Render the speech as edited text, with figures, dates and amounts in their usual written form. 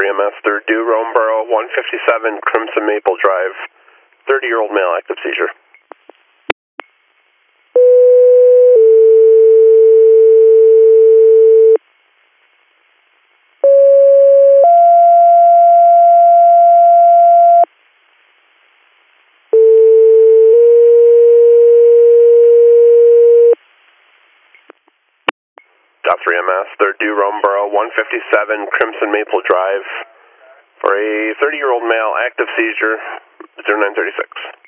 3MS, 3rd due, Romeboro, 157 Crimson Maple Drive, 30-year-old male, active seizure. Dot 3MS, 3rd due, Romeboro, 157 Crimson Maple Drive, for a 30-year-old male, active seizure, 0936.